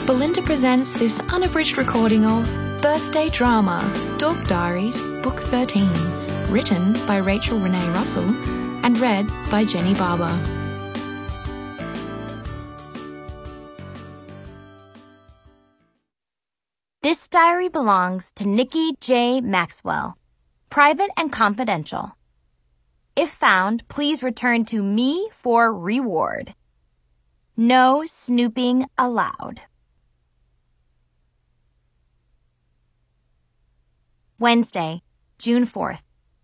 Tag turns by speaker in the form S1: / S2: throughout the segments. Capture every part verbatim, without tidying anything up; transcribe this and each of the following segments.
S1: Belinda presents this unabridged recording of Birthday Drama, Dog Diaries, Book thirteen, written by Rachel Renee Russell and read by Jenny Barber.
S2: This diary belongs to Nikki J. Maxwell, private and confidential. If found, please return to me for reward. No snooping allowed. Wednesday, June fourth.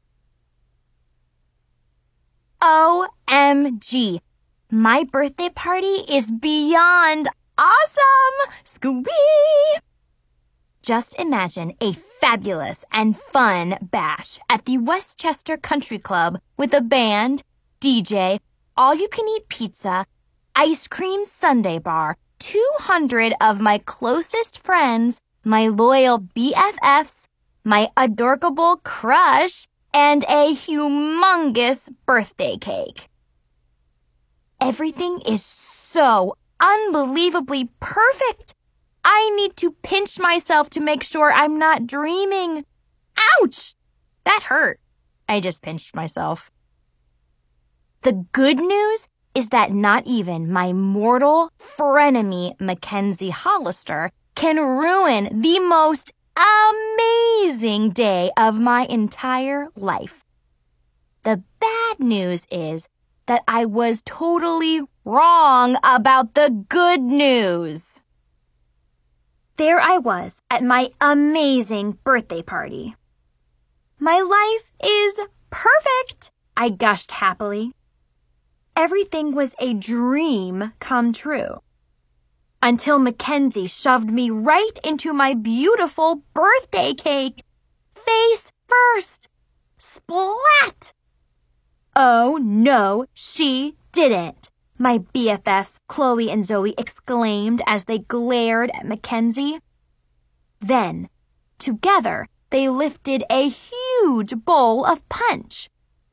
S2: O M G! My birthday party is beyond awesome! Scooby! Just imagine a fabulous and fun bash at the Westchester Country Club with a band, D J, all-you-can-eat pizza, ice cream sundae bar, two hundred of my closest friends, my loyal B F Fs, my adorable crush, and a humongous birthday cake. Everything is so unbelievably perfect. I need to pinch myself to make sure I'm not dreaming. Ouch! That hurt. I just pinched myself. The good news is that not even my mortal frenemy Mackenzie Hollister can ruin the most amazing day of my entire life. The bad news is that I was totally wrong about the good news. There I was at my amazing birthday party. My life is perfect, I gushed happily. Everything was a dream come true. Until Mackenzie shoved me right into my beautiful birthday cake. Face first. Splat! Oh, no, she didn't. My B F Fs, Chloe and Zoe, exclaimed as they glared at Mackenzie. Then, together, they lifted a huge bowl of punch.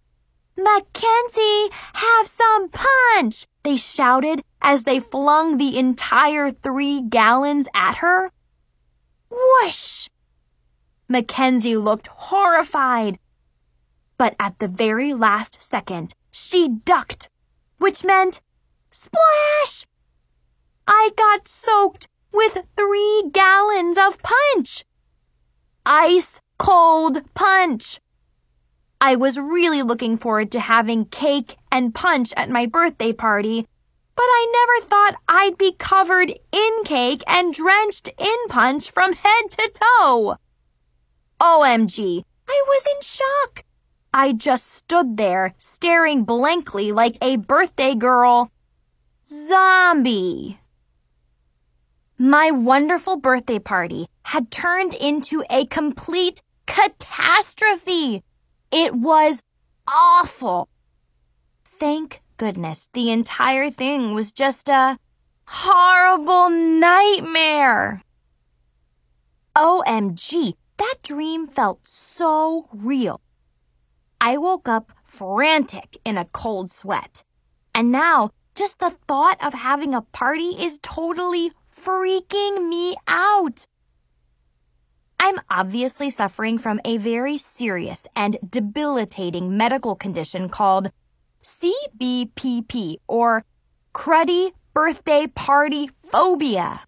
S2: Mackenzie, have some punch! They shouted as they flung the entire three gallons at her. Whoosh! Mackenzie looked horrified. But at the very last second, she ducked, which meant splash! I got soaked with three gallons of punch. Ice cold punch. I was really looking forward to having cake and punch at my birthday party, but I never thought I'd be covered in cake and drenched in punch from head to toe. O M G, I was in shock. I just stood there staring blankly like a birthday girl zombie. My wonderful birthday party had turned into a complete catastrophe. It was awful. Thank goodness the entire thing was just a horrible nightmare. O M G, that dream felt so real. I woke up frantic in a cold sweat. And now, just the thought of having a party is totally freaking me out. I'm obviously suffering from a very serious and debilitating medical condition called C B P P, or Cruddy Birthday Party Phobia.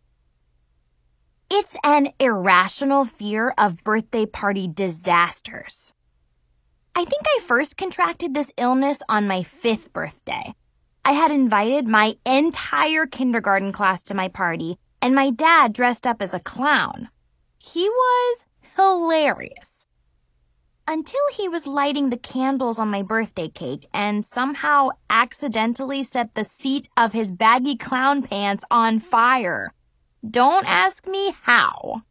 S2: It's an irrational fear of birthday party disasters. I think I first contracted this illness on my fifth birthday. I had invited my entire kindergarten class to my party, and my dad dressed up as a clown. He was hilarious. Until he was lighting the candles on my birthday cake and somehow accidentally set the seat of his baggy clown pants on fire. Don't ask me how.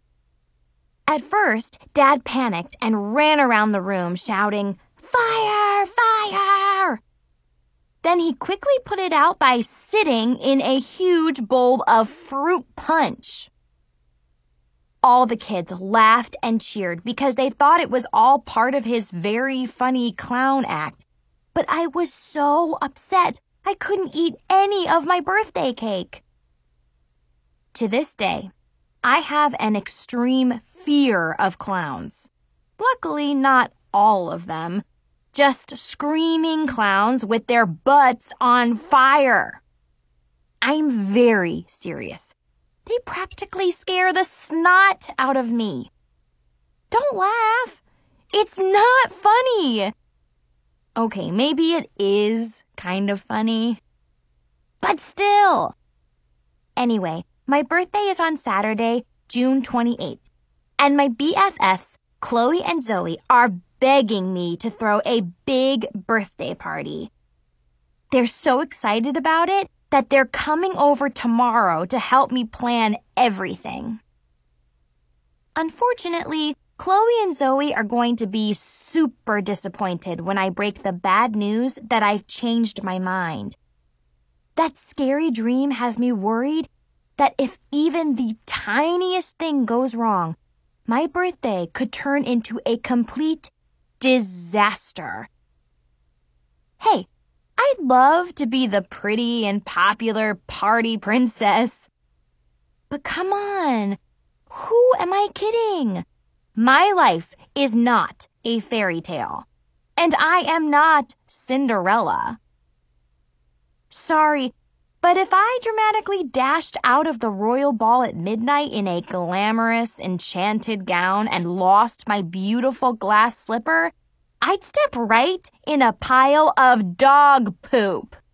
S2: At first, Dad panicked and ran around the room shouting, "Fire! Fire!" Then he quickly put it out by sitting in a huge bowl of fruit punch. All the kids laughed and cheered because they thought it was all part of his very funny clown act. But I was so upset I couldn't eat any of my birthday cake. To this day, I have an extreme fear of clowns. Luckily, not all of them. Just screaming clowns with their butts on fire. I'm very serious. They practically scare the snot out of me. Don't laugh. It's not funny. Okay, maybe it is kind of funny. But still. Anyway, my birthday is on Saturday, June twenty-eighth. And my B F Fs, Chloe and Zoe, are begging me to throw a big birthday party. They're so excited about it that they're coming over tomorrow to help me plan everything. Unfortunately, Chloe and Zoe are going to be super disappointed when I break the bad news that I've changed my mind. That scary dream has me worried that if even the tiniest thing goes wrong, my birthday could turn into a complete disaster. Hey, I'd love to be the pretty and popular party princess. But come on, who am I kidding? My life is not a fairy tale, and I am not Cinderella. Sorry, but if I dramatically dashed out of the royal ball at midnight in a glamorous, enchanted gown and lost my beautiful glass slipper, I'd step right in a pile of dog poop.